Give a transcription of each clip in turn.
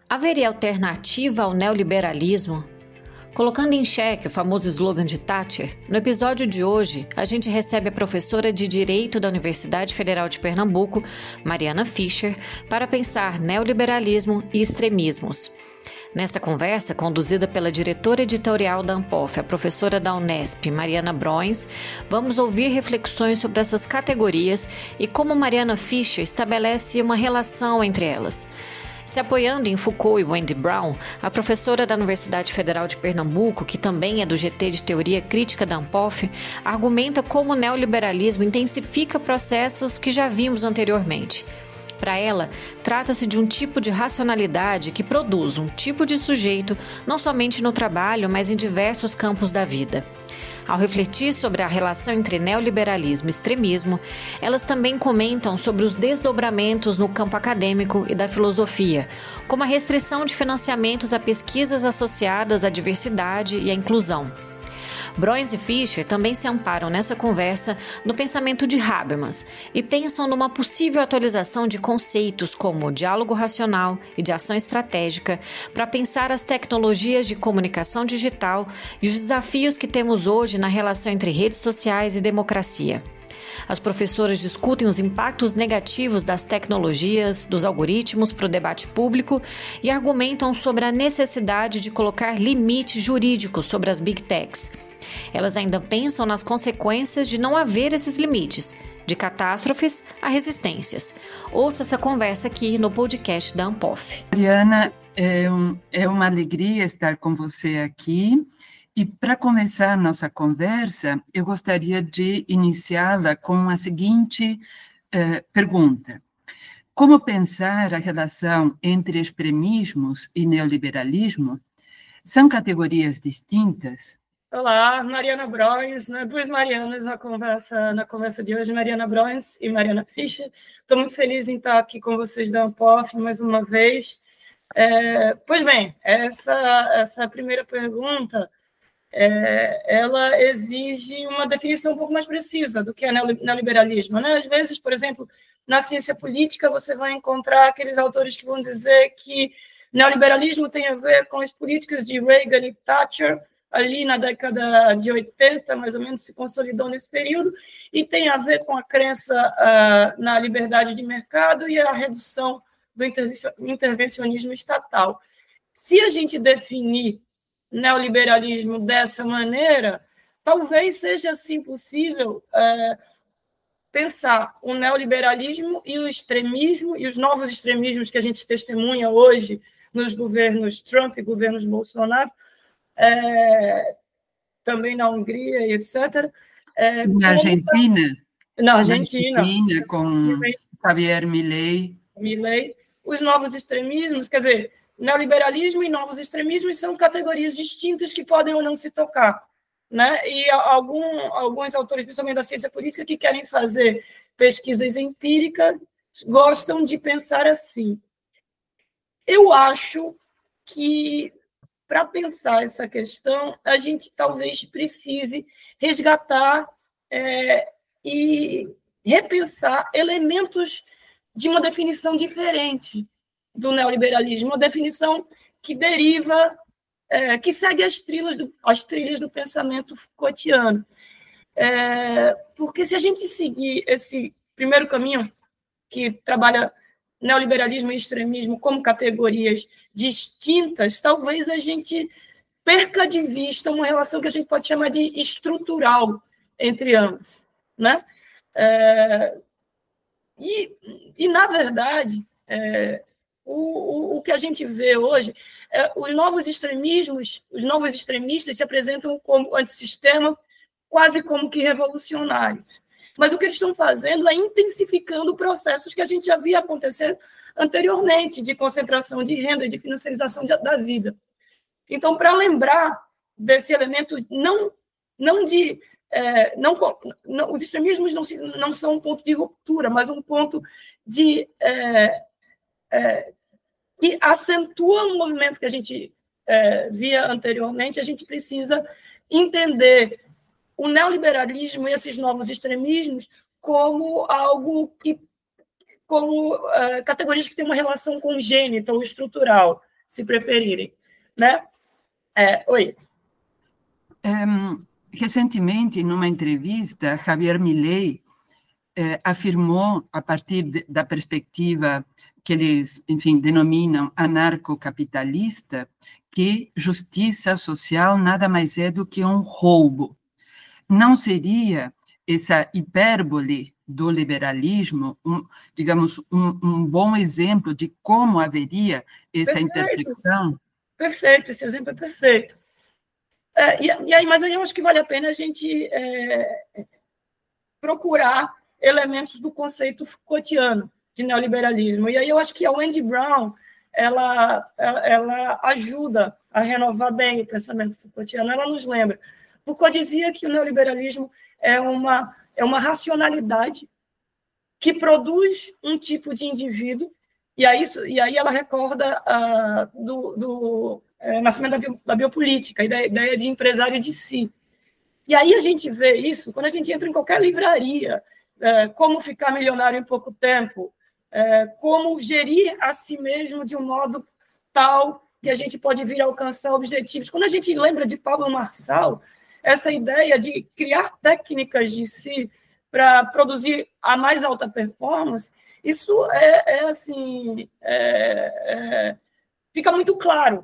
Haveria alternativa ao neoliberalismo? Colocando em xeque o famoso slogan de Thatcher, no episódio de hoje, a gente recebe a professora de Direito da Universidade Federal de Pernambuco, Mariana Fischer, para pensar neoliberalismo e extremismos. Nessa conversa, conduzida pela diretora editorial da Ampof, a professora da Unesp, Mariana Broens, vamos ouvir reflexões sobre essas categorias e como Mariana Fischer estabelece uma relação entre elas. Se apoiando em Foucault e Wendy Brown, a professora da Universidade Federal de Pernambuco, que também é do GT de Teoria Crítica da Ampof, argumenta como o neoliberalismo intensifica processos que já vimos anteriormente. Para ela, trata-se de um tipo de racionalidade que produz um tipo de sujeito não somente no trabalho, mas em diversos campos da vida. Ao refletir sobre a relação entre neoliberalismo e extremismo, elas também comentam sobre os desdobramentos no campo acadêmico e da filosofia, como a restrição de financiamentos a pesquisas associadas à diversidade e à inclusão. Broens e Fischer também se amparam nessa conversa no pensamento de Habermas e pensam numa possível atualização de conceitos como diálogo racional e de ação estratégica para pensar as tecnologias de comunicação digital e os desafios que temos hoje na relação entre redes sociais e democracia. As professoras discutem os impactos negativos das tecnologias, dos algoritmos para o debate público e argumentam sobre a necessidade de colocar limites jurídicos sobre as Big Techs. Elas ainda pensam nas consequências de não haver esses limites, de catástrofes a resistências. Ouça essa conversa aqui no podcast da Ampof. Mariana, é uma alegria estar com você aqui. E para começar a nossa conversa, eu gostaria de iniciá-la com a seguinte pergunta. Como pensar a relação entre extremismos e neoliberalismo? São categorias distintas? Olá, Mariana Broens, duas Marianas na conversa de hoje, Mariana Broens e Mariana Fischer. Estou muito feliz em estar aqui com vocês da Ampof mais uma vez. Pois bem, essa primeira pergunta, ela exige uma definição um pouco mais precisa do que é neoliberalismo, né? Às vezes, por exemplo, na ciência política, você vai encontrar aqueles autores que vão dizer que neoliberalismo tem a ver com as políticas de Reagan e Thatcher, ali na década de 80, mais ou menos, se consolidou nesse período, e tem a ver com a crença na liberdade de mercado e a redução do intervencionismo estatal. Se a gente definir neoliberalismo dessa maneira, talvez seja assim possível pensar o neoliberalismo e o extremismo, e os novos extremismos que a gente testemunha hoje nos governos Trump e governos Bolsonaro, também na Hungria, etc. Na Argentina? Na Argentina, com Javier Milei. Os novos extremismos, quer dizer, neoliberalismo e novos extremismos são categorias distintas que podem ou não se tocar, né? E alguns autores, principalmente da ciência política, que querem fazer pesquisas empíricas, gostam de pensar assim. Eu acho que, para pensar essa questão, a gente talvez precise resgatar e repensar elementos de uma definição diferente do neoliberalismo, uma definição que deriva, que segue as trilhas do pensamento Foucaultiano. Porque se a gente seguir esse primeiro caminho, que trabalha neoliberalismo e extremismo como categorias distintas, talvez a gente perca de vista uma relação que a gente pode chamar de estrutural entre ambos, né? E na verdade, o que a gente vê hoje, os novos extremistas se apresentam como antissistema, quase como que revolucionários. Mas o que eles estão fazendo é intensificando processos que a gente já via acontecer anteriormente, de concentração de renda e de financiarização da vida. Então, para lembrar desse elemento, os extremismos não são um ponto de ruptura, mas um ponto que acentua um movimento que a gente via anteriormente. A gente precisa entender o neoliberalismo e esses novos extremismos como categorias que têm uma relação congênita ou estrutural, se preferirem, né? Oi. Recentemente, numa entrevista, Javier Milei afirmou, a partir da perspectiva que eles, enfim, denominam anarcocapitalista, que justiça social nada mais é do que um roubo. Não seria essa hipérbole do liberalismo, digamos, um bom exemplo de como haveria essa intersecção? Perfeito, esse exemplo é perfeito. Mas aí eu acho que vale a pena a gente procurar elementos do conceito Foucaultiano de neoliberalismo. E aí eu acho que a Wendy Brown ela ajuda a renovar bem o pensamento Foucaultiano. Ela nos lembra. Foucault dizia que o neoliberalismo é uma racionalidade que produz um tipo de indivíduo, e aí ela recorda do nascimento da biopolítica, e da ideia de empresário de si. E aí a gente vê isso quando a gente entra em qualquer livraria, como ficar milionário em pouco tempo, como gerir a si mesmo de um modo tal que a gente pode vir a alcançar objetivos. Quando a gente lembra de Pablo Marçal, essa ideia de criar técnicas de si para produzir a mais alta performance, isso fica muito claro,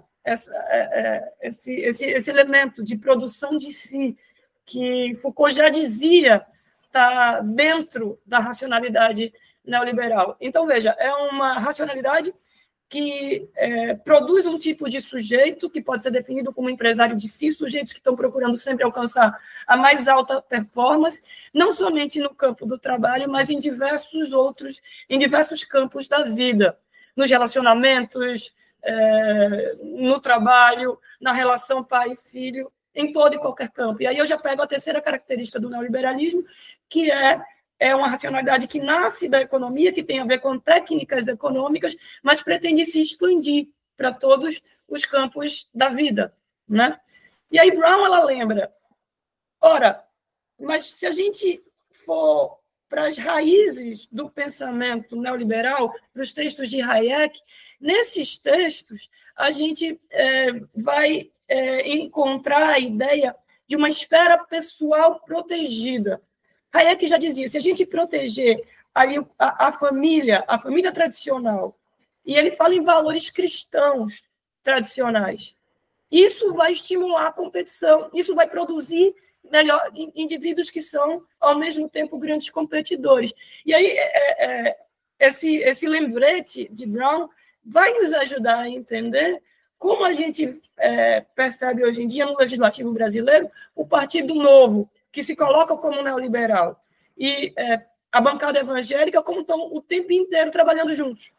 esse elemento de produção de si, que Foucault já dizia está dentro da racionalidade neoliberal. Então, veja, é uma racionalidade que produz um tipo de sujeito que pode ser definido como empresário de si, sujeitos que estão procurando sempre alcançar a mais alta performance, não somente no campo do trabalho, mas em diversos campos da vida, nos relacionamentos, no trabalho, na relação pai e filho, em todo e qualquer campo. E aí eu já pego a terceira característica do neoliberalismo, que é uma racionalidade que nasce da economia, que tem a ver com técnicas econômicas, mas pretende se expandir para todos os campos da vida, né? E aí Brown, ela lembra, ora, mas se a gente for para as raízes do pensamento neoliberal, para os textos de Hayek, nesses textos a gente vai encontrar a ideia de uma esfera pessoal protegida. Hayek já dizia, se a gente proteger ali a família tradicional, e ele fala em valores cristãos tradicionais, isso vai estimular a competição, isso vai produzir indivíduos que são, ao mesmo tempo, grandes competidores. E aí, esse lembrete de Brown vai nos ajudar a entender como a gente percebe hoje em dia, no legislativo brasileiro, o Partido Novo, que se coloca como neoliberal, e a bancada evangélica, como estão o tempo inteiro trabalhando juntos.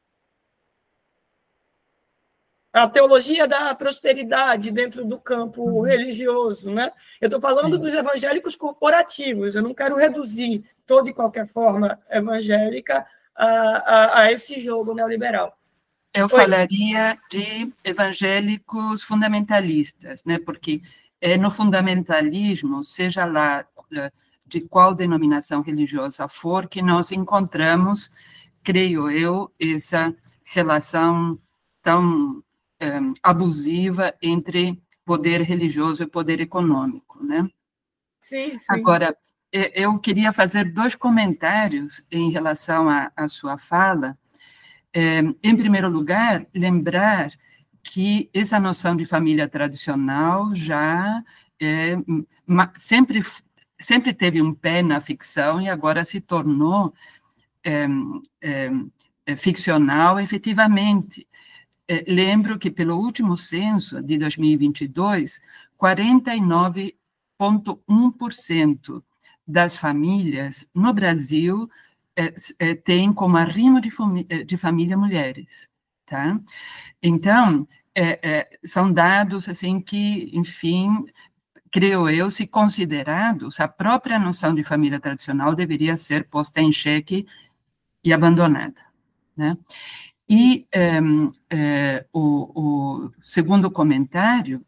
A teologia da prosperidade dentro do campo religioso, né? Eu estou falando dos evangélicos corporativos, eu não quero reduzir toda e qualquer forma evangélica a esse jogo neoliberal. Eu falaria de evangélicos fundamentalistas, né? Porque no fundamentalismo, seja lá de qual denominação religiosa for, que nós encontramos, creio eu, essa relação tão abusiva entre poder religioso e poder econômico, né? Sim. Agora, eu queria fazer 2 comentários em relação à sua fala. Em primeiro lugar, lembrar que essa noção de família tradicional já sempre teve um pé na ficção e agora se tornou ficcional efetivamente. Lembro que, pelo último censo de 2022, 49,1% das famílias no Brasil têm como arrimo de família mulheres, tá? Então, são dados assim que, enfim, creio eu, se considerados, a própria noção de família tradicional deveria ser posta em xeque e abandonada, né? E o segundo comentário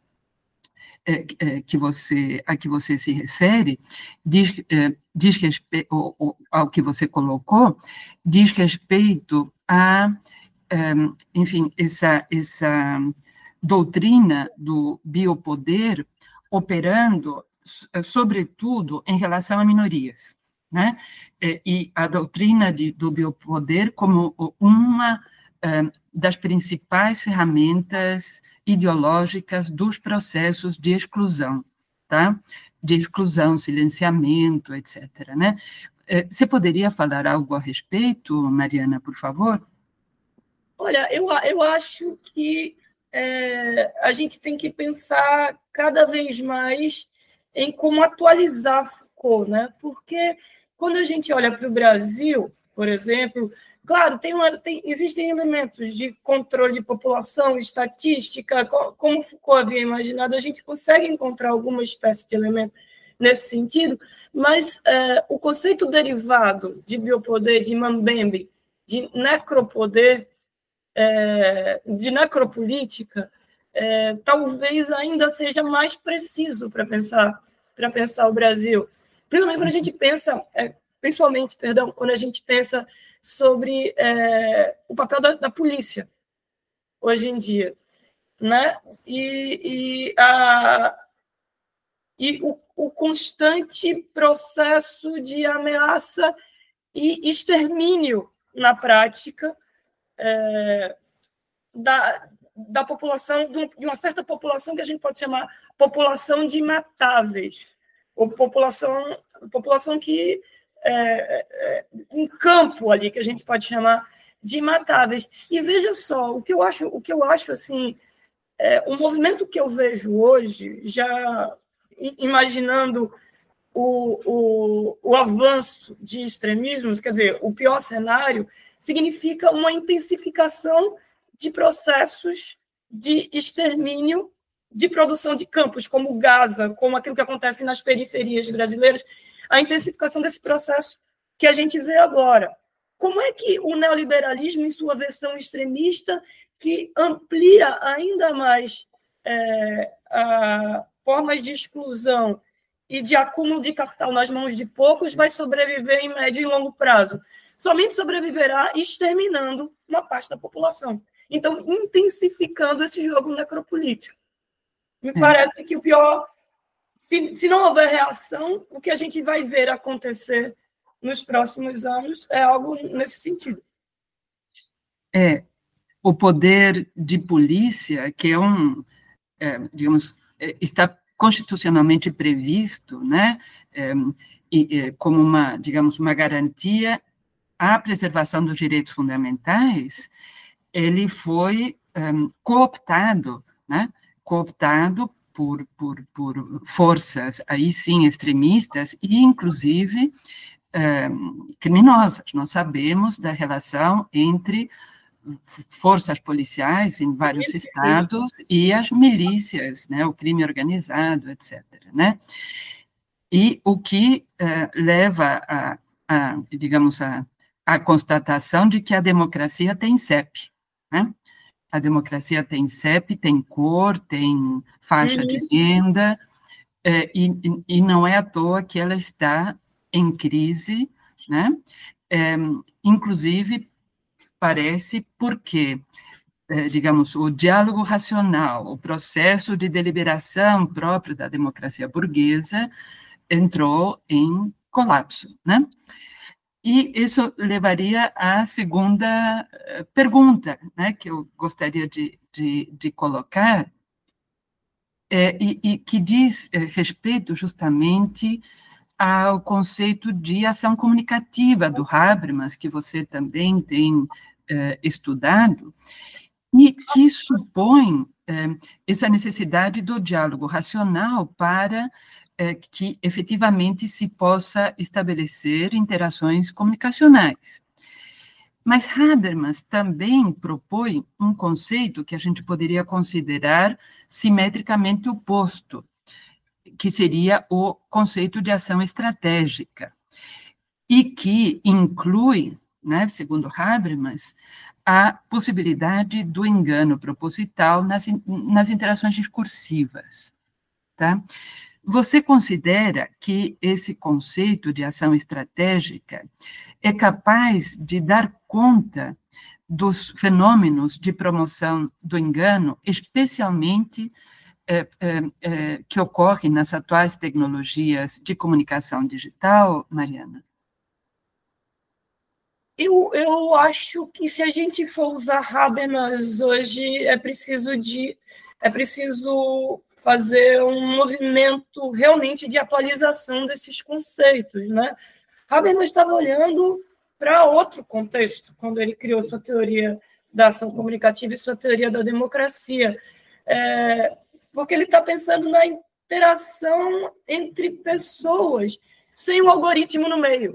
a que você se refere diz respeito ao que você colocou, diz respeito a enfim, essa doutrina do biopoder operando, sobretudo, em relação a minorias, né? E a doutrina do biopoder como uma das principais ferramentas ideológicas dos processos de exclusão, tá? De exclusão, silenciamento, etc., né? Você poderia falar algo a respeito, Mariana, por favor? Olha, eu acho que a gente tem que pensar cada vez mais em como atualizar Foucault, né? Porque quando a gente olha para o Brasil, por exemplo, claro, existem elementos de controle de população, estatística, como Foucault havia imaginado, a gente consegue encontrar alguma espécie de elemento nesse sentido, mas o conceito derivado de biopoder, de Mambembe, de necropoder, de necropolítica, talvez ainda seja mais preciso para pensar o Brasil. Principalmente quando a gente pensa, quando a gente pensa sobre o papel da polícia hoje em dia, né? E o constante processo de ameaça e extermínio na prática da população, de uma certa população que a gente pode chamar população de matáveis, ou população que um campo ali que a gente pode chamar de matáveis. E veja só, o que eu acho assim, um movimento que eu vejo hoje, já imaginando o avanço de extremismos, quer dizer, o pior cenário, significa uma intensificação de processos de extermínio, de produção de campos, como Gaza, como aquilo que acontece nas periferias brasileiras, a intensificação desse processo que a gente vê agora. Como é que o neoliberalismo, em sua versão extremista, que amplia ainda mais formas de exclusão e de acúmulo de capital nas mãos de poucos, vai sobreviver em médio e longo prazo? Somente sobreviverá exterminando uma parte da população. Então, intensificando esse jogo necropolítico. Me parece que o pior, se não houver reação, o que a gente vai ver acontecer nos próximos anos é algo nesse sentido. O poder de polícia, que digamos, está constitucionalmente previsto, né, como uma garantia à preservação dos direitos fundamentais, ele foi cooptado, né, por forças, aí sim, extremistas e, inclusive, criminosas. Nós sabemos da relação entre forças policiais em vários estados e as milícias, né, o crime organizado, etc., né? E o que leva digamos, a constatação de que a democracia tem CEP, né? A democracia tem CEP, tem cor, tem faixa de renda, e não é à toa que ela está em crise, né? Inclusive, parece porque, digamos, o diálogo racional, o processo de deliberação próprio da democracia burguesa entrou em colapso, né? E isso levaria à segunda pergunta, né, que eu gostaria de colocar, e que diz respeito justamente ao conceito de ação comunicativa do Habermas, que você também tem estudado, e que supõe essa necessidade do diálogo racional para que efetivamente se possa estabelecer interações comunicacionais. Mas Habermas também propõe um conceito que a gente poderia considerar simetricamente oposto, que seria o conceito de ação estratégica, e que inclui, né, segundo Habermas, a possibilidade do engano proposital nas interações discursivas, tá? Você considera que esse conceito de ação estratégica é capaz de dar conta dos fenômenos de promoção do engano, especialmente que ocorrem nas atuais tecnologias de comunicação digital, Mariana? Eu acho que se a gente for usar Habermas hoje, é preciso fazer um movimento realmente de atualização desses conceitos, né? Habermas estava olhando para outro contexto, quando ele criou sua teoria da ação comunicativa e sua teoria da democracia, porque ele está pensando na interação entre pessoas, sem o algoritmo no meio.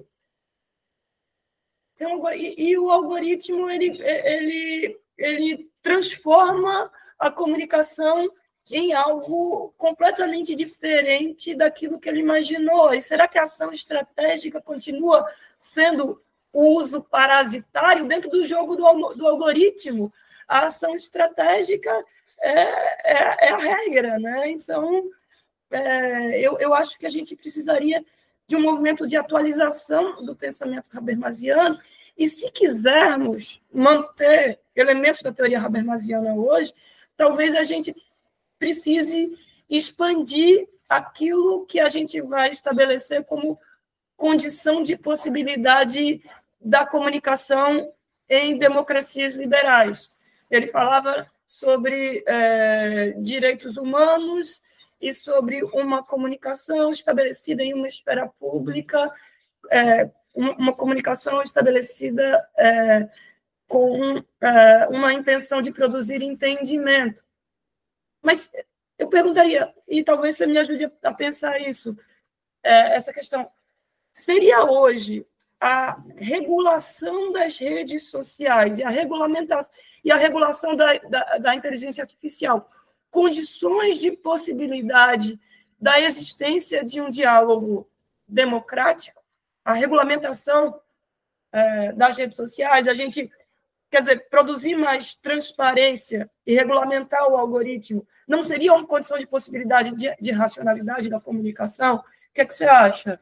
E o algoritmo ele transforma a comunicação em algo completamente diferente daquilo que ele imaginou. E será que a ação estratégica continua sendo o uso parasitário dentro do jogo do algoritmo? A ação estratégica é a regra, né? Então, eu acho que a gente precisaria de um movimento de atualização do pensamento habermasiano, e se quisermos manter elementos da teoria habermasiana hoje, talvez a gente precise expandir aquilo que a gente vai estabelecer como condição de possibilidade da comunicação em democracias liberais. Ele falava sobre direitos humanos e sobre uma comunicação estabelecida em uma esfera pública, uma comunicação estabelecida com uma intenção de produzir entendimento. Mas eu perguntaria, e talvez você me ajude a pensar isso, essa questão, seria hoje a regulação das redes sociais e a regulação da inteligência artificial condições de possibilidade da existência de um diálogo democrático? A regulamentação das redes sociais, a gente, quer dizer, produzir mais transparência e regulamentar o algoritmo, não seria uma condição de possibilidade de racionalidade da comunicação? O que é que você acha?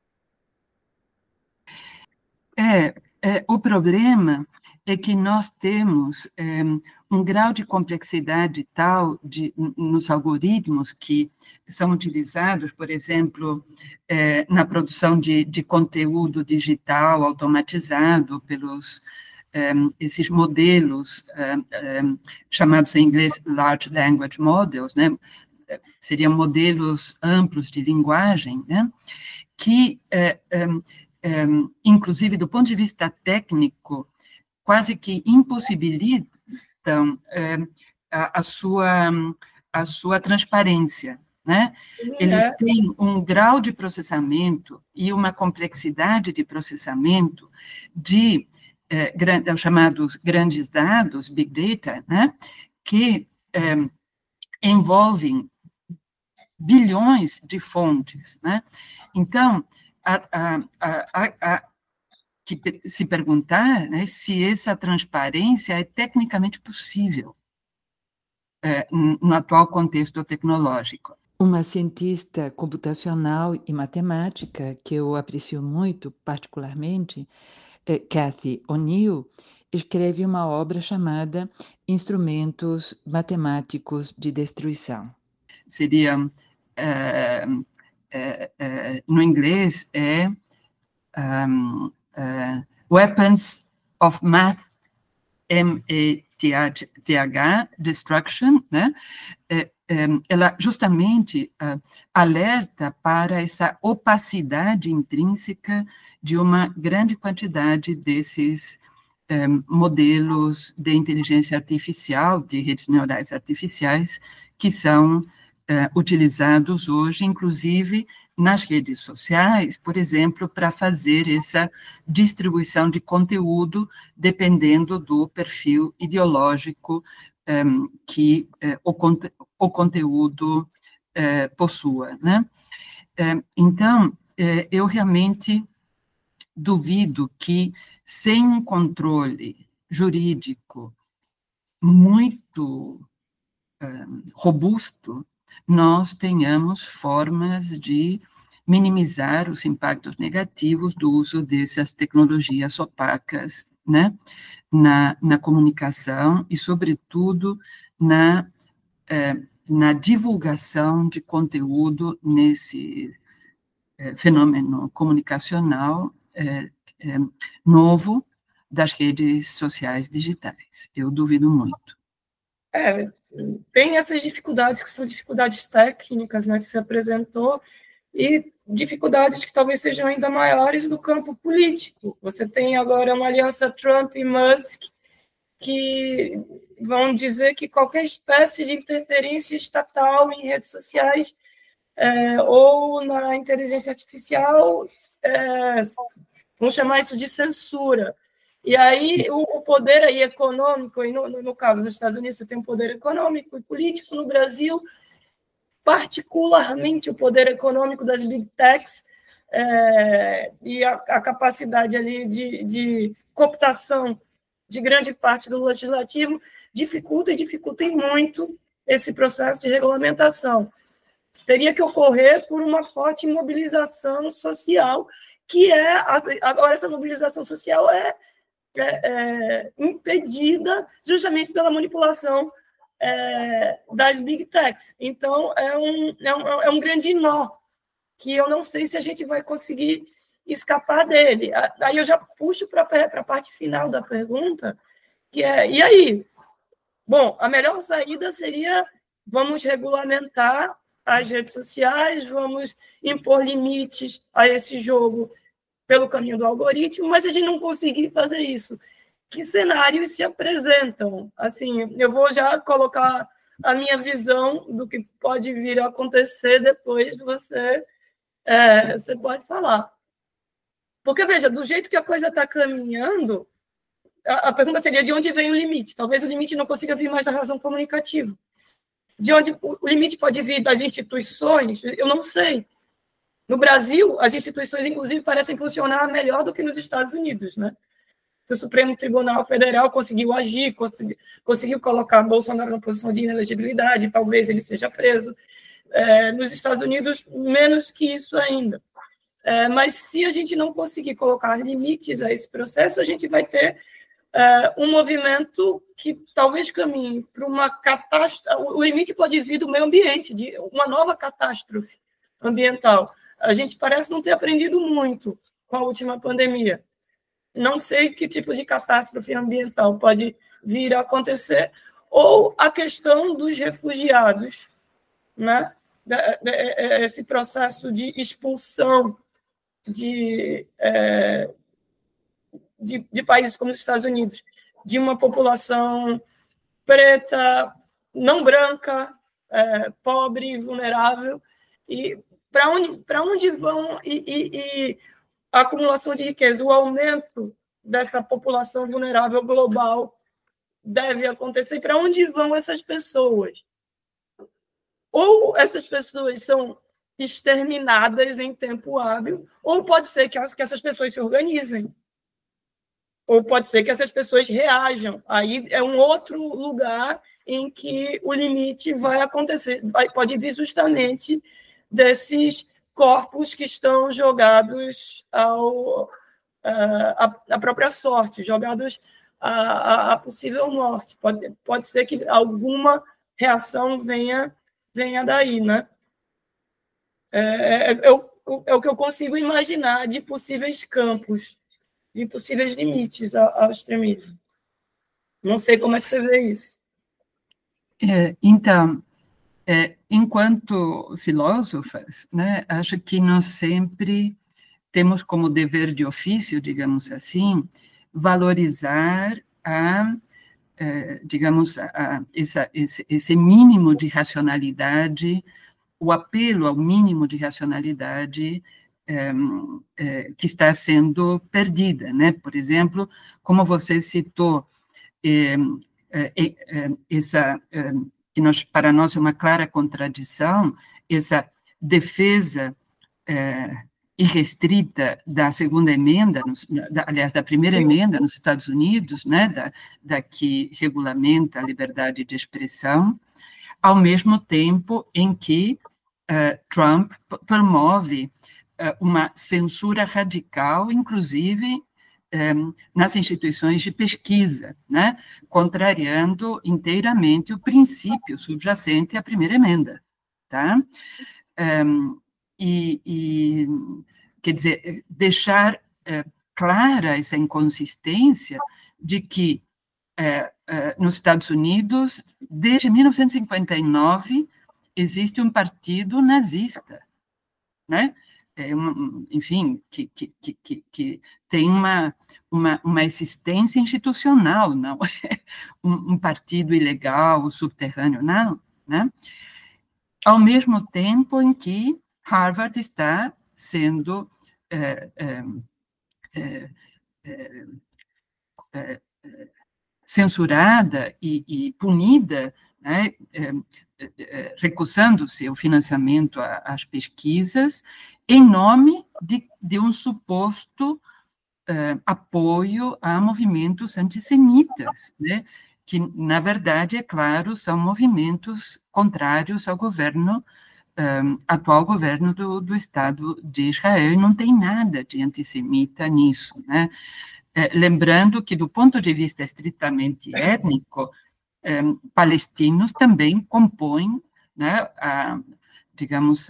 O problema é que nós temos um grau de complexidade tal nos algoritmos que são utilizados, por exemplo, na produção de conteúdo digital automatizado pelos esses modelos chamados em inglês Large Language Models, né? Seriam modelos amplos de linguagem, né? Que, inclusive, do ponto de vista técnico, quase que impossibilitam a sua transparência, né? Eles têm um grau de processamento e uma complexidade de processamento de chamados grandes dados, Big Data, né? Que envolvem bilhões de fontes, né? Então, que se perguntar, né, se essa transparência é tecnicamente possível no atual contexto tecnológico. Uma cientista computacional e matemática que eu aprecio muito, particularmente, Cathy O'Neil, escreve uma obra chamada Instrumentos Matemáticos de Destruição. Seria, no inglês, Weapons of Math, M-A-T-H, Destruction, né? Ela justamente alerta para essa opacidade intrínseca de uma grande quantidade desses modelos de inteligência artificial, de redes neurais artificiais, que são utilizados hoje, inclusive nas redes sociais, por exemplo, para fazer essa distribuição de conteúdo dependendo do perfil ideológico que o conteúdo possua, né? Então, eu realmente duvido que, sem um controle jurídico muito robusto, nós tenhamos formas de minimizar os impactos negativos do uso dessas tecnologias opacas né, na comunicação e, sobretudo, na divulgação de conteúdo nesse fenômeno comunicacional novo das redes sociais digitais. Eu duvido muito. Tem essas dificuldades, que são dificuldades técnicas, né, que se apresentou, e dificuldades que talvez sejam ainda maiores no campo político. Você tem agora uma aliança Trump e Musk, que vão dizer que qualquer espécie de interferência estatal em redes sociais ou na inteligência artificial, vamos chamar isso de censura. E aí o poder aí econômico, e no caso dos Estados Unidos, você tem um poder econômico e político. No Brasil, particularmente o poder econômico das big techs e a capacidade ali de cooptação de grande parte do legislativo dificulta muito esse processo de regulamentação. Teria que ocorrer por uma forte mobilização social, agora essa mobilização social é impedida justamente pela manipulação das big techs. Então, é um grande nó, que eu não sei se a gente vai conseguir escapar dele. Aí eu já puxo para a parte final da pergunta, que é, e aí? Bom, a melhor saída seria, vamos regulamentar as redes sociais, vamos impor limites a esse jogo pelo caminho do algoritmo, mas se a gente não conseguir fazer isso, que cenários se apresentam? Assim, eu vou já colocar a minha visão do que pode vir a acontecer, depois você pode falar. Porque, veja, do jeito que a coisa está caminhando, a pergunta seria de onde vem o limite? Talvez o limite não consiga vir mais da razão comunicativa. De onde o limite pode vir das instituições? Eu não sei. No Brasil, as instituições, inclusive, parecem funcionar melhor do que nos Estados Unidos, né? O Supremo Tribunal Federal conseguiu agir, conseguiu colocar Bolsonaro na posição de inelegibilidade, talvez ele seja preso. Nos Estados Unidos, menos que isso ainda. Mas se a gente não conseguir colocar limites a esse processo, a gente vai ter um movimento que talvez caminhe para uma catástrofe. O limite pode vir do meio ambiente, de uma nova catástrofe ambiental. A gente parece não ter aprendido muito com a última pandemia. Não sei que tipo de catástrofe ambiental pode vir a acontecer, ou a questão dos refugiados, né? Esse processo de expulsão de países como os Estados Unidos, de uma população preta, não branca, pobre, vulnerável, e para onde vão e a acumulação de riqueza, o aumento dessa população vulnerável global deve acontecer. Para onde vão essas pessoas? Ou essas pessoas são exterminadas em tempo hábil, ou pode ser que essas pessoas se organizem, ou pode ser que essas pessoas reajam. Aí é um outro lugar em que o limite vai acontecer. Pode vir justamente desses corpos que estão jogados à própria sorte, jogados à possível morte. Pode ser que alguma reação venha daí, né? É o que eu consigo imaginar de possíveis campos, de possíveis limites ao extremismo. Não sei como é que você vê isso. Então, enquanto filósofas, né, acho que nós sempre temos como dever de ofício, digamos assim, valorizar esse mínimo de racionalidade, o apelo ao mínimo de racionalidade que está sendo perdida, né? Por exemplo, como você citou, que para nós é uma clara contradição, essa defesa irrestrita da segunda emenda, aliás, da primeira emenda nos Estados Unidos, né, da que regulamenta a liberdade de expressão, ao mesmo tempo em que Trump promove uma censura radical, inclusive nas instituições de pesquisa, né, contrariando inteiramente o princípio subjacente à primeira emenda, tá? Quer dizer, deixar clara essa inconsistência de que nos Estados Unidos, desde 1959, existe um partido nazista, né? Enfim, que tem uma existência institucional, não é um partido ilegal, subterrâneo, não, né? Ao mesmo tempo em que Harvard está sendo censurada e punida, né, recusando-se ao financiamento às pesquisas, em nome de um suposto apoio a movimentos antissemitas, né, que, na verdade, é claro, são movimentos contrários ao governo, atual governo do Estado de Israel, e não tem nada de antissemita nisso, né? Lembrando que, do ponto de vista estritamente étnico, palestinos também compõem, né, digamos,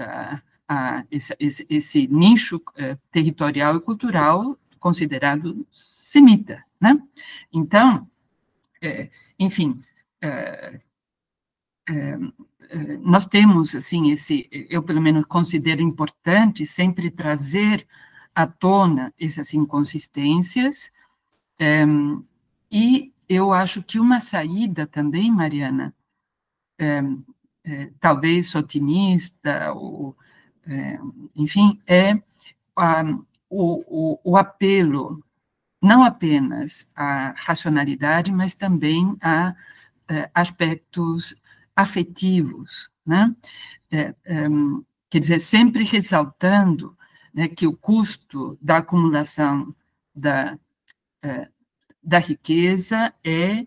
esse nicho territorial e cultural considerado semita, né? Então, enfim, nós temos, assim, eu pelo menos considero importante sempre trazer à tona essas inconsistências, e eu acho que uma saída também, Mariana, talvez otimista, ou, enfim, é o apelo não apenas à racionalidade, mas também a aspectos afetivos, né? Quer dizer, sempre ressaltando, né, que o custo da acumulação da riqueza é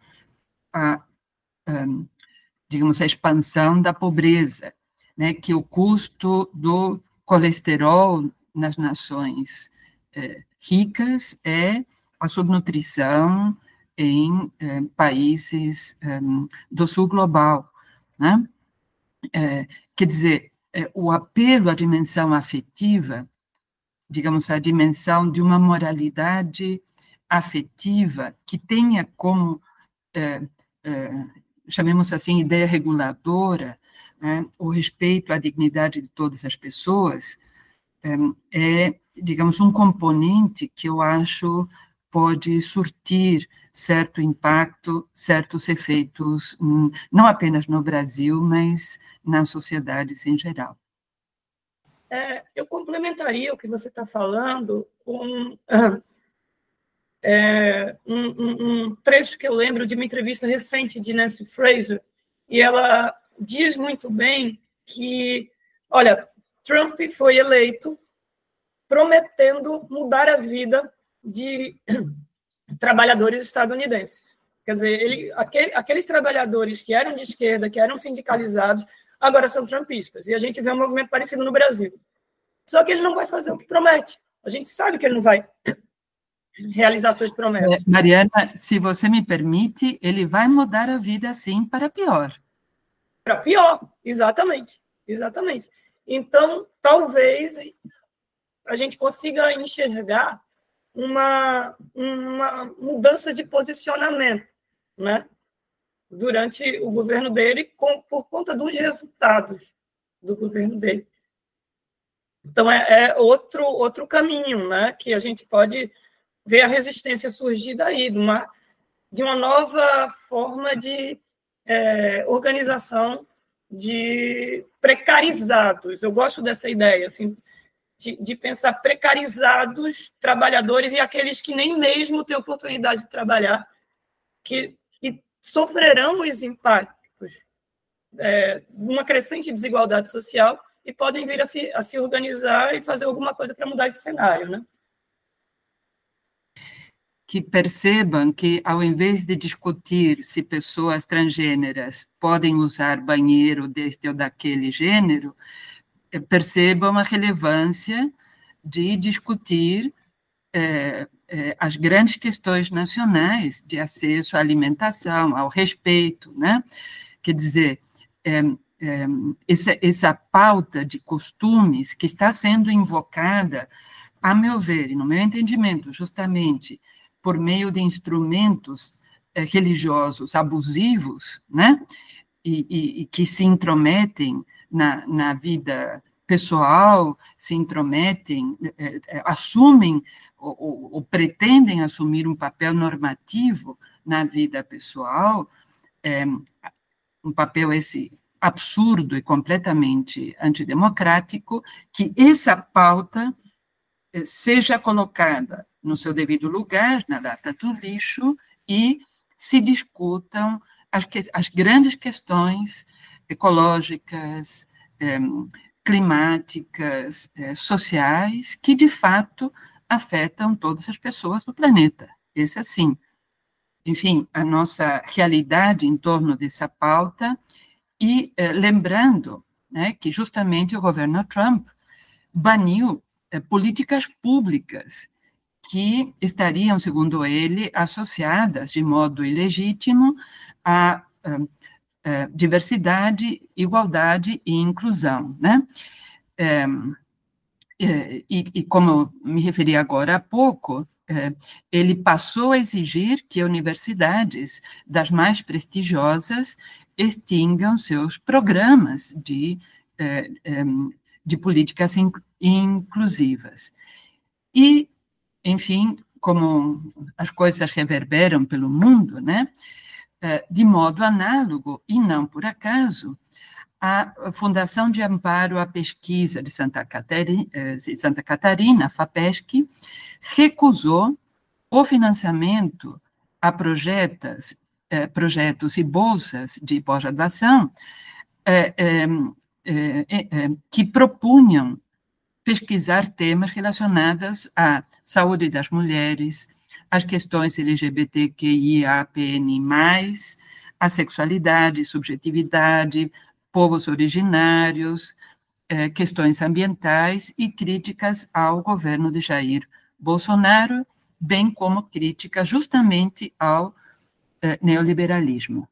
digamos, a expansão da pobreza, né, que o custo do colesterol nas nações ricas é a subnutrição em países do sul global, né? Quer dizer, o apelo à dimensão afetiva, digamos, a dimensão de uma moralidade afetiva que tenha como, chamemos assim, ideia reguladora, né, o respeito à dignidade de todas as pessoas, digamos, um componente que eu acho pode surtir certo impacto, certos efeitos, não apenas no Brasil, mas nas sociedades em geral. Eu complementaria o que você está falando com um trecho que eu lembro de uma entrevista recente de Nancy Fraser, e ela diz muito bem que, olha, Trump foi eleito prometendo mudar a vida de trabalhadores estadunidenses. Quer dizer, aqueles trabalhadores que eram de esquerda, que eram sindicalizados, agora são trumpistas. E a gente vê um movimento parecido no Brasil. Só que ele não vai fazer o que promete. A gente sabe que ele não vai realizar suas promessas. Mariana, se você me permite, ele vai mudar a vida, sim, para pior. Para pior, exatamente. Exatamente. Então, talvez a gente consiga enxergar uma mudança de posicionamento, né, durante o governo dele, por conta dos resultados do governo dele. Então, é outro caminho, né, que a gente pode ver a resistência surgir daí, de uma nova forma de organização de precarizados. Eu gosto dessa ideia, assim, de pensar precarizados, trabalhadores e aqueles que nem mesmo têm oportunidade de trabalhar, que sofrerão os impactos de uma crescente desigualdade social e podem vir a se organizar e fazer alguma coisa para mudar esse cenário, né? Que percebam que, ao invés de discutir se pessoas transgêneras podem usar banheiro deste ou daquele gênero, percebam a relevância de discutir as grandes questões nacionais de acesso à alimentação, ao respeito, né? Quer dizer, essa pauta de costumes que está sendo invocada, a meu ver, e no meu entendimento, justamente por meio de instrumentos religiosos abusivos, né? E que se intrometem na vida pessoal, se intrometem, assumem ou pretendem assumir um papel normativo na vida pessoal, um papel esse absurdo e completamente antidemocrático, que essa pauta seja colocada no seu devido lugar, na lata do lixo, e se discutam as grandes questões ecológicas, climáticas, sociais, que, de fato, afetam todas as pessoas do planeta. Esse, assim, enfim, a nossa realidade em torno dessa pauta, e lembrando, né, que justamente o governo Trump baniu políticas públicas que estariam, segundo ele, associadas de modo ilegítimo à diversidade, igualdade e inclusão, né? E como eu me referi agora há pouco, ele passou a exigir que universidades das mais prestigiosas extingam seus programas de políticas inclusivas. E, enfim, como as coisas reverberam pelo mundo, né, de modo análogo, e não por acaso, a Fundação de Amparo à Pesquisa de Santa Catarina, a FAPESC, recusou o financiamento a projetos e bolsas de pós-graduação que propunham pesquisar temas relacionados à saúde das mulheres, às questões LGBTQIAPN+, à sexualidade, subjetividade, povos originários, questões ambientais e críticas ao governo de Jair Bolsonaro, bem como críticas justamente ao neoliberalismo.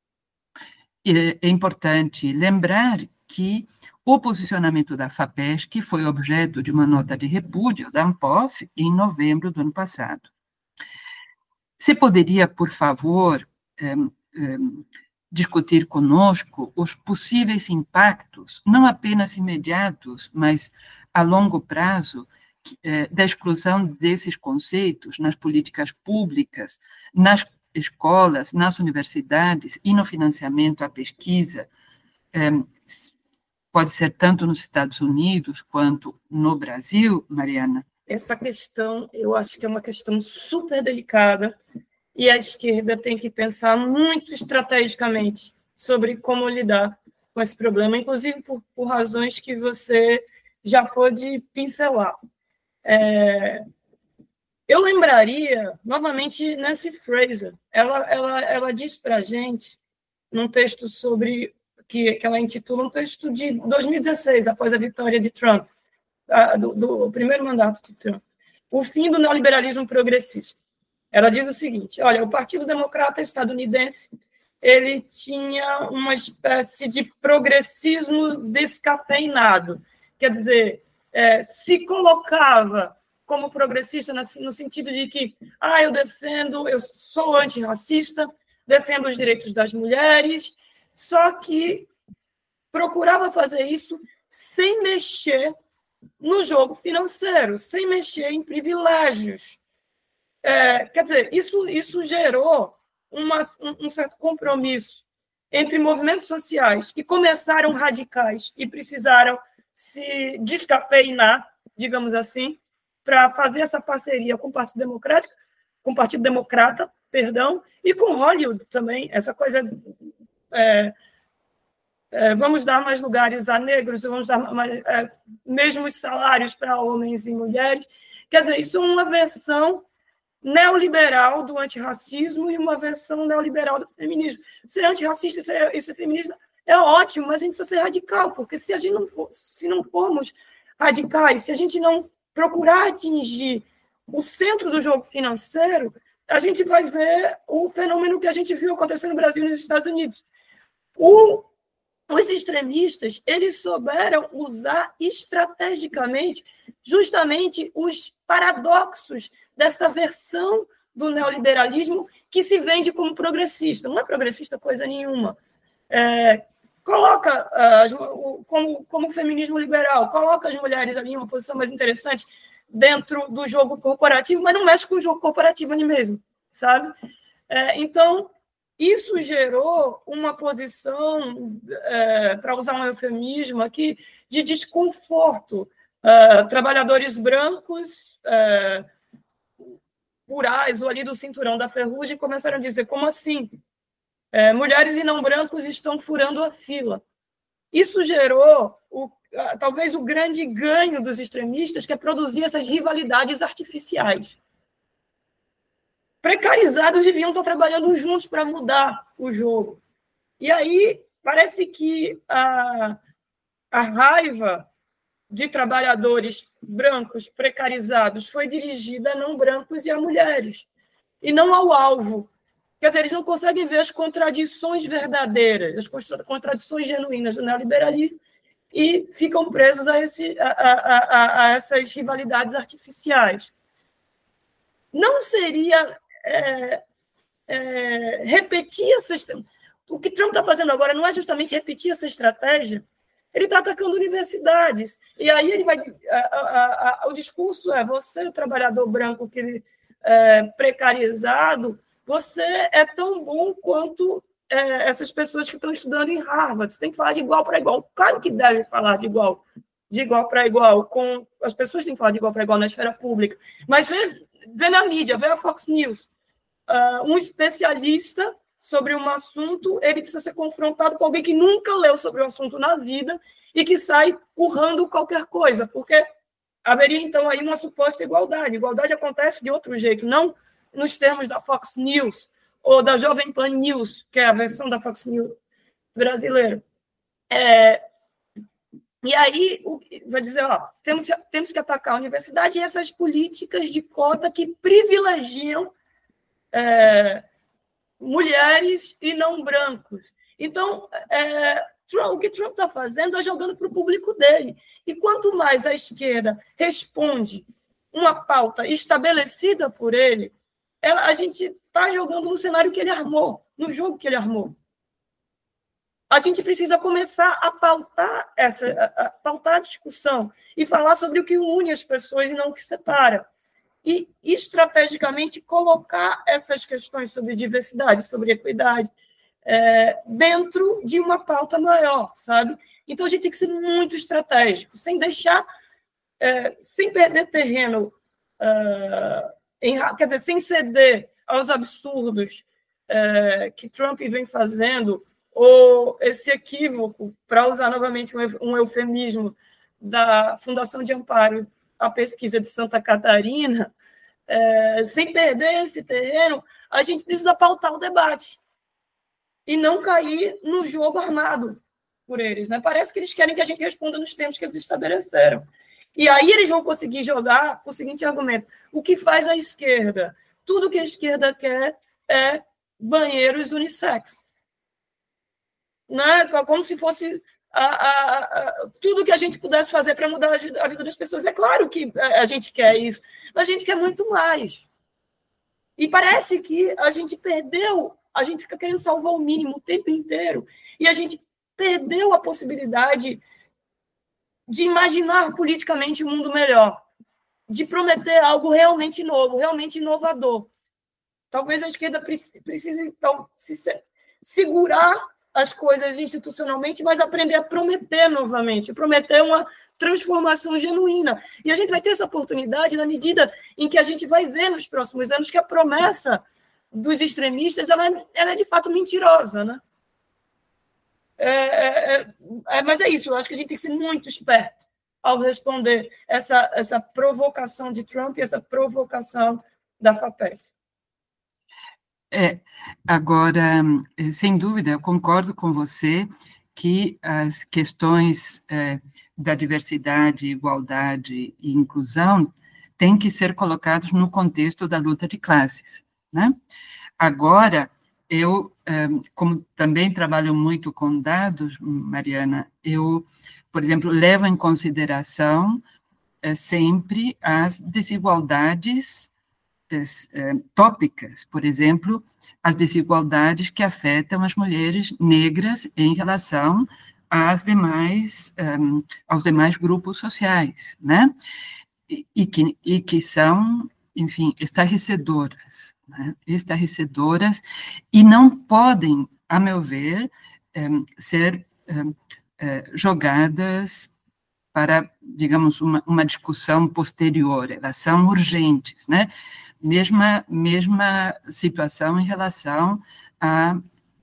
É importante lembrar que o posicionamento da FAPESC foi objeto de uma nota de repúdio da ANPOF em novembro do ano passado. Você poderia, por favor, discutir conosco os possíveis impactos, não apenas imediatos, mas a longo prazo, da exclusão desses conceitos nas políticas públicas, nas escolas, nas universidades e no financiamento à pesquisa, pode ser tanto nos Estados Unidos quanto no Brasil, Mariana? Essa questão, eu acho que é uma questão super delicada, e a esquerda tem que pensar muito estrategicamente sobre como lidar com esse problema, inclusive por razões que você já pôde pincelar. Eu lembraria, novamente, Nancy Fraser. Ela diz para a gente, num texto sobre que ela intitula, um texto de 2016, após a vitória de Trump, do primeiro mandato de Trump, o fim do neoliberalismo progressista. Ela diz o seguinte: olha, o Partido Democrata estadunidense, ele tinha uma espécie de progressismo descafeinado, quer dizer, se colocava como progressista no sentido de que eu sou antirracista, defendo os direitos das mulheres, só que procurava fazer isso sem mexer no jogo financeiro, sem mexer em privilégios. Quer dizer, isso gerou um certo compromisso entre movimentos sociais que começaram radicais e precisaram se descafeinar, digamos assim, para fazer essa parceria com o Partido Democrata, e com Hollywood também, essa coisa... vamos dar mais lugares a negros, vamos dar mesmos salários para homens e mulheres. Quer dizer, isso é uma versão neoliberal do antirracismo e uma versão neoliberal do feminismo. Ser antirracista e ser feminista é ótimo, mas a gente precisa ser radical, porque se não formos radicais, se a gente não procurar atingir o centro do jogo financeiro, a gente vai ver o fenômeno que a gente viu acontecer no Brasil e nos Estados Unidos. Os extremistas, eles souberam usar estrategicamente justamente os paradoxos dessa versão do neoliberalismo que se vende como progressista. Não é progressista coisa nenhuma. Coloca como feminismo liberal, coloca as mulheres ali em uma posição mais interessante dentro do jogo corporativo, mas não mexe com o jogo corporativo ali mesmo, sabe? Então, isso gerou uma posição, para usar um eufemismo aqui, de desconforto. Trabalhadores brancos, rurais, ou ali do cinturão da ferrugem, começaram a dizer, como assim? Mulheres e não brancos estão furando a fila. Isso gerou, talvez, o grande ganho dos extremistas, que é produzir essas rivalidades artificiais. Precarizados deviam estar trabalhando juntos para mudar o jogo. E aí parece que a raiva de trabalhadores brancos precarizados foi dirigida a não brancos e a mulheres, e não ao alvo. Quer dizer, eles não conseguem ver as contradições verdadeiras, as contradições genuínas do neoliberalismo, e ficam presos a essas rivalidades artificiais. Não seria repetir o que Trump está fazendo agora não é justamente repetir essa estratégia. Ele está atacando universidades, e aí ele vai, o discurso é: você, trabalhador branco precarizado, você é tão bom quanto essas pessoas que estão estudando em Harvard, você tem que falar de igual para igual. Claro que deve falar de igual para igual, as pessoas têm que falar de igual para igual na esfera pública, mas vê na mídia, vê a Fox News, um especialista sobre um assunto, ele precisa ser confrontado com alguém que nunca leu sobre o assunto na vida e que sai urrando qualquer coisa, porque haveria, então, aí uma suposta igualdade. Igualdade acontece de outro jeito, não nos termos da Fox News ou da Jovem Pan News, que é a versão da Fox News brasileira. E aí, vai dizer, temos que atacar a universidade e essas políticas de cota que privilegiam mulheres e não brancos. Então, o que Trump está fazendo é jogando para o público dele. E quanto mais a esquerda responde uma pauta estabelecida por ele, a gente está jogando no cenário que ele armou, no jogo que ele armou. A gente precisa começar a pautar a discussão e falar sobre o que une as pessoas e não o que separa. E, estrategicamente, colocar essas questões sobre diversidade, sobre equidade, dentro de uma pauta maior, sabe? Então, a gente tem que ser muito estratégico, sem deixar, sem perder terreno, quer dizer, sem ceder aos absurdos que Trump vem fazendo, ou esse equívoco, para usar novamente um eufemismo, da Fundação de Amparo à Pesquisa de Santa Catarina, sem perder esse terreno, a gente precisa pautar o debate e não cair no jogo armado por eles, né? Parece que eles querem que a gente responda nos termos que eles estabeleceram. E aí eles vão conseguir jogar com o seguinte argumento: o que faz a esquerda? Tudo que a esquerda quer é banheiros unissex. Né? Como se fosse tudo que a gente pudesse fazer para mudar a vida das pessoas. É claro que a gente quer isso, mas a gente quer muito mais. E parece que a gente perdeu, a gente fica querendo salvar o mínimo o tempo inteiro, e a gente perdeu a possibilidade de imaginar politicamente um mundo melhor, de prometer algo realmente novo, realmente inovador. Talvez a esquerda precise segurar as coisas institucionalmente, mas aprender a prometer novamente, prometer uma transformação genuína. E a gente vai ter essa oportunidade na medida em que a gente vai ver nos próximos anos que a promessa dos extremistas ela é de fato mentirosa, né? Mas é isso, eu acho que a gente tem que ser muito esperto ao responder essa provocação de Trump e essa provocação da FAPESP. Agora, sem dúvida, eu concordo com você que as questões da diversidade, igualdade e inclusão têm que ser colocados no contexto da luta de classes, né? Agora, eu, como também trabalho muito com dados, Mariana, eu, por exemplo, levo em consideração sempre as desigualdades tópicas, por exemplo, as desigualdades que afetam as mulheres negras em relação aos demais grupos sociais, né? E que são, enfim, estarrecedoras, né? Estarrecedoras, e não podem, a meu ver, ser jogadas para, digamos, uma discussão posterior. Elas são urgentes, né? Mesma situação em relação a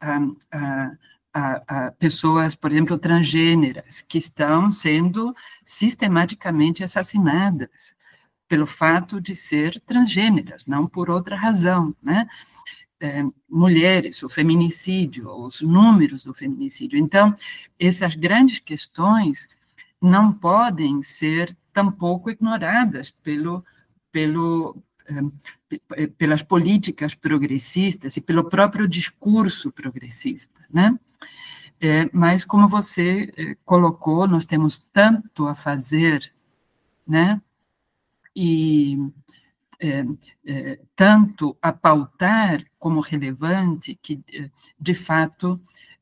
pessoas, por exemplo, transgêneras, que estão sendo sistematicamente assassinadas pelo fato de ser transgêneras, não por outra razão, né? Mulheres, o feminicídio, os números do feminicídio. Então, essas grandes questões não podem ser tampouco ignoradas pelas políticas progressistas e pelo próprio discurso progressista, né? Mas, como você colocou, nós temos tanto a fazer, né? E tanto a pautar como relevante que, de fato,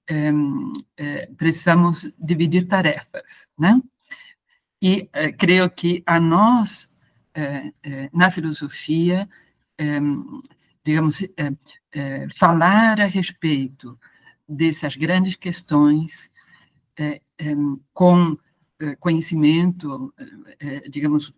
precisamos dividir tarefas, né? E creio que a nós, na filosofia, digamos, falar a respeito dessas grandes questões com conhecimento, digamos,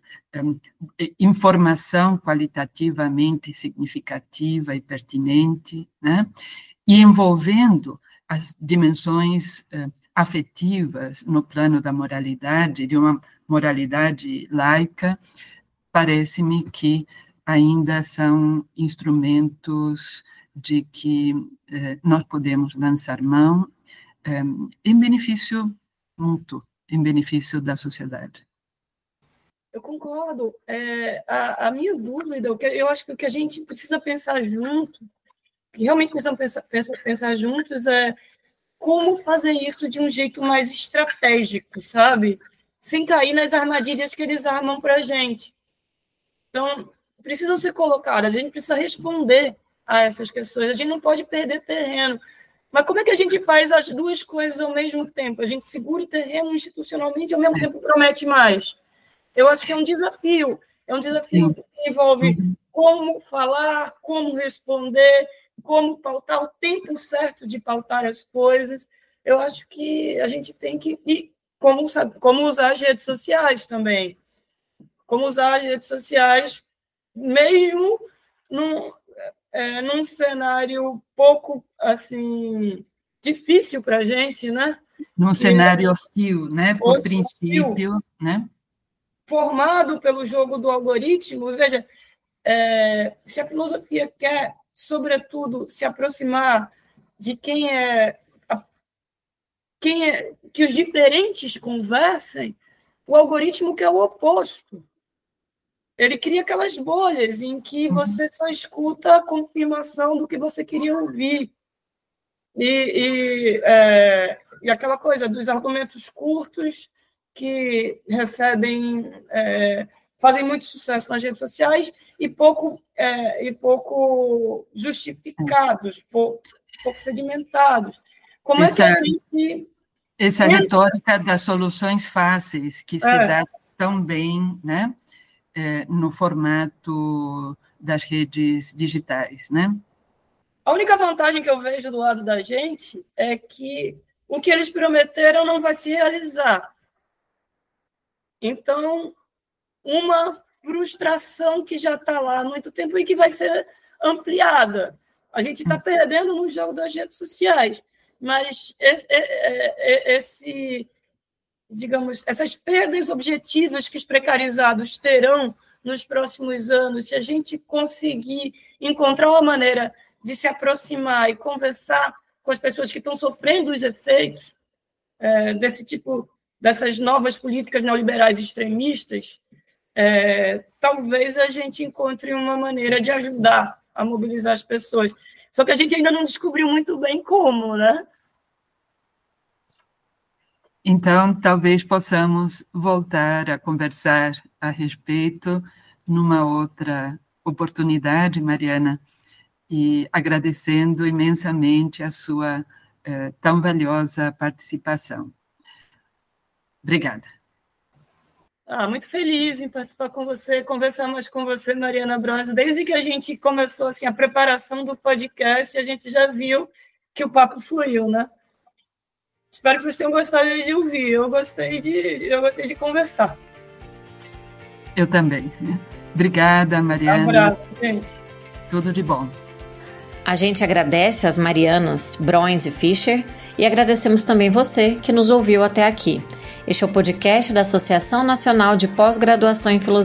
informação qualitativamente significativa e pertinente, né? E envolvendo as dimensões afetivas no plano da moralidade, de uma moralidade laica, parece-me que ainda são instrumentos de que nós podemos lançar mão em benefício mútuo, em benefício da sociedade. Eu concordo. A minha dúvida, eu acho que o que a gente precisa pensar junto, que realmente precisamos pensar juntos, é como fazer isso de um jeito mais estratégico, sabe? Sem cair nas armadilhas que eles armam para a gente. Então, precisam ser colocadas, a gente precisa responder a essas questões, a gente não pode perder terreno. Mas como é que a gente faz as duas coisas ao mesmo tempo? A gente segura o terreno institucionalmente e, ao mesmo tempo, promete mais. Eu acho que é um desafio Sim. que envolve como falar, como responder, como pautar, o tempo certo de pautar as coisas. Eu acho que a gente tem que... E como usar as redes sociais também. Como usar as redes sociais, mesmo num cenário pouco, assim, difícil para a gente, né? Num cenário hostil, né? Por princípio, né? Formado pelo jogo do algoritmo. Veja, se a filosofia quer, sobretudo, se aproximar de que os diferentes conversem, o algoritmo quer o oposto. Ele cria aquelas bolhas em que você só escuta a confirmação do que você queria ouvir. E aquela coisa dos argumentos curtos que fazem muito sucesso nas redes sociais e pouco justificados, pouco sedimentados. Como é que a gente... Essa retórica das soluções fáceis, que se dá tão bem, né? No formato das redes digitais, né? A única vantagem que eu vejo do lado da gente é que o que eles prometeram não vai se realizar. Então, uma frustração que já está lá há muito tempo e que vai ser ampliada. A gente está perdendo no jogo das redes sociais, mas essas perdas objetivas que os precarizados terão nos próximos anos, se a gente conseguir encontrar uma maneira de se aproximar e conversar com as pessoas que estão sofrendo os efeitos dessas novas políticas neoliberais extremistas, talvez a gente encontre uma maneira de ajudar a mobilizar as pessoas. Só que a gente ainda não descobriu muito bem como, né? Então, talvez possamos voltar a conversar a respeito numa outra oportunidade, Mariana, e agradecendo imensamente a sua tão valiosa participação. Obrigada. Muito feliz em participar com você, conversar mais com você, Mariana Bronze. Desde que a gente começou assim, a preparação do podcast, a gente já viu que o papo fluiu, né? Espero que vocês tenham gostado de ouvir. Eu gostei de conversar. Eu também. Obrigada, Mariana. Um abraço, gente. Tudo de bom. A gente agradece às Marianas Bronze e Fischer e agradecemos também você que nos ouviu até aqui. Este é o podcast da Associação Nacional de Pós-Graduação em Filosofia.